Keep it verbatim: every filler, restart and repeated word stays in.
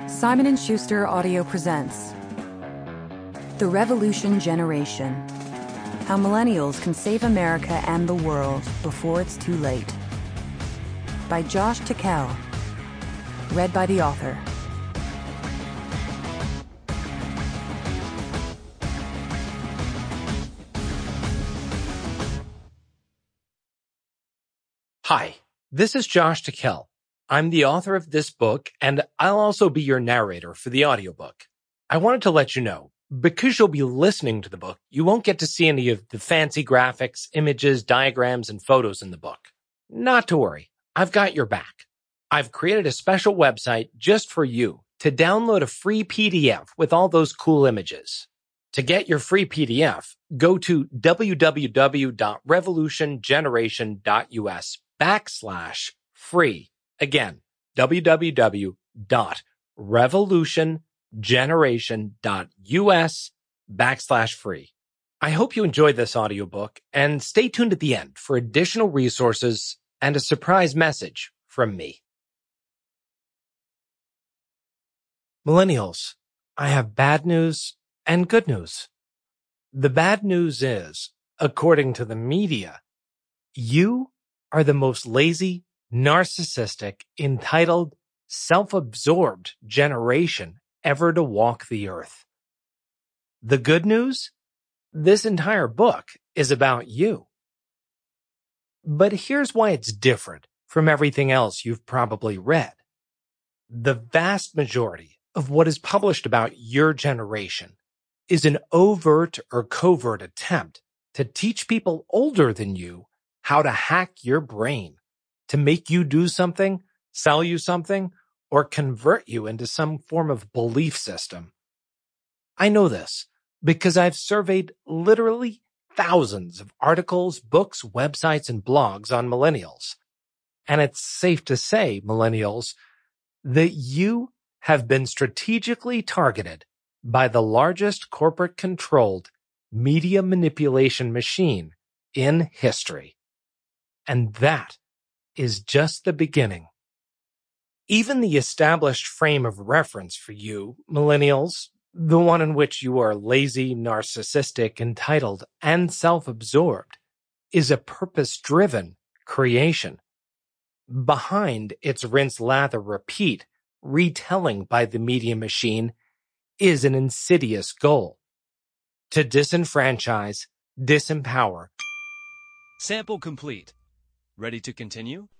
Simon and Schuster Audio presents The Revolution Generation: How Millennials Can Save America and the World Before It's Too Late. By Josh Tickell. Read by the author. Hi, this is Josh Tickell. I'm the author of this book, and I'll also be your narrator for the audiobook. I wanted to let you know, because you'll be listening to the book, you won't get to see any of the fancy graphics, images, diagrams, and photos in the book. Not to worry, I've got your back. I've created a special website just for you to download a free P D F with all those cool images. To get your free P D F, go to www.revolutiongeneration.us backslash free. Again, www.revolutiongeneration.us backslash free. I hope you enjoyed this audiobook, and stay tuned at the end for additional resources and a surprise message from me. Millennials, I have bad news and good news. The bad news is, according to the media, you are the most lazy, narcissistic, entitled, self-absorbed generation ever to walk the earth. The good news? This entire book is about you. But here's why it's different from everything else you've probably read. The vast majority of what is published about your generation is an overt or covert attempt to teach people older than you how to hack your brain, to make you do something, sell you something, or convert you into some form of belief system. I know this because I've surveyed literally thousands of articles, books, websites, and blogs on millennials. And it's safe to say, millennials, that you have been strategically targeted by the largest corporate-controlled media manipulation machine in history. And that is just the beginning. Even the established frame of reference for you, millennials, the one in which you are lazy, narcissistic, entitled, and self-absorbed, is a purpose-driven creation. Behind its rinse, lather, repeat, retelling by the media machine is an insidious goal: to disenfranchise, disempower. Sample complete. Ready to continue?